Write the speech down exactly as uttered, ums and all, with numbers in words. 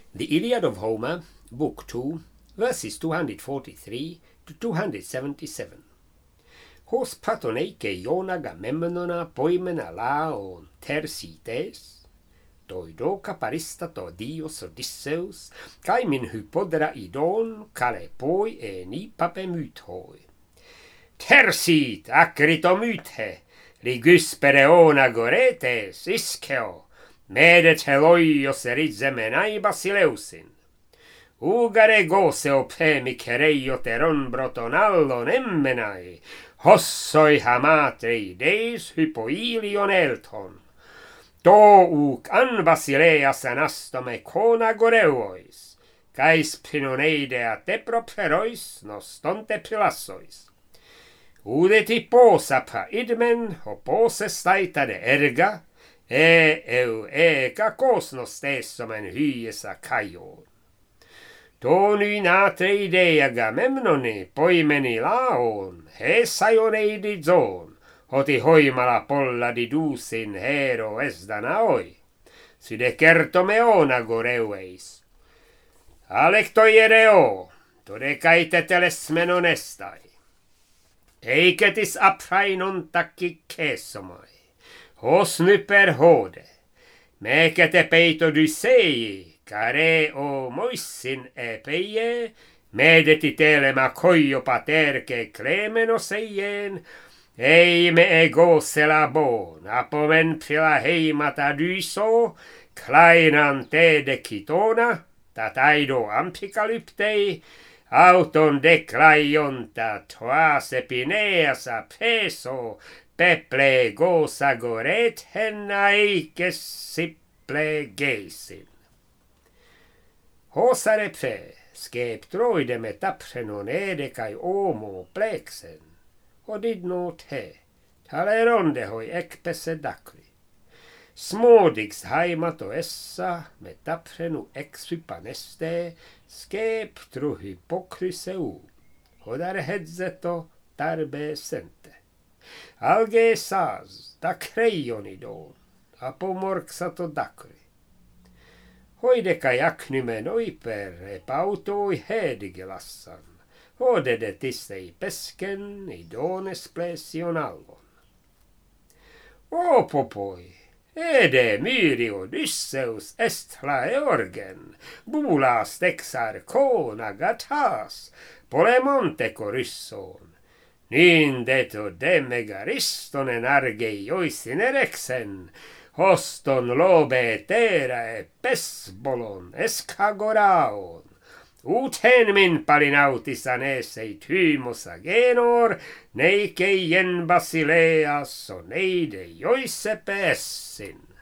The Iliad of Homer, Book two, verses two hundred forty-three to two hundred seventy-seven. Hos patoneike Ion Agamemnona poimena laon Thersites, toidoka paristato Dios Odysseus, kai min hypodra idon kale poi e ni papemythoi. Thersit acrito mythe, ligus pereona goretes ischeo, medet heloios erizemenai basileusin. Ugare gose opemi kereio teron brotonallon emmenai, hossoi hamatri deis hypoilion elton. To uc an basileas anastome cona goreuois, cais pinoneide a te properois nostonte pilassois. Udeti posa pa idmen, ho pose staita de erga, e eu e kakos nostesomen hyes a kaion. Tony natre idea Agamemnoni poimeni laon, he saioneidi zon, hoti hoimala polla di dusin hero esdanaoi, side kertomeona goreueis. Alektoi ereo, tode kaite telesmen onestai. Eiketis apfainon takki kesomai, hos nyper hode, mekete peito dysei, care o moissin epeie, medeti telema koio paterke klemenosseien, ei me ego selabon, apomen pila heimata dyso, klainan te de kitona, tataido ampikalyptei, auton declaionta toas epineasa peso, peple gosa goret hennaikes siple geisin. Hosare pfe, skeptroide metapsenon ede kai omo plexen, hodid no te, taleronde hoi ekpese dakri. Smodix haimato essa metapsenu exhypaneste, skeptru hypokriseu, hodare hedzeto tarbe sente. Alge saz, dakreionidon, apomorxato dakri. Hoide kai aknymen oiper epautoi hedigelassan, hodede tissei pesken idones plesionallon. O popoi, ede myri Odysseus est laeorgen, bulas texar kona gatas, polemonte korysson, nindeto demegaristonen argei oisin erexen, hoston lobe terae pesbolon escagoraon, uten min palinautis anesei thymos agenor, neikeien basileas oneide joisepe essin.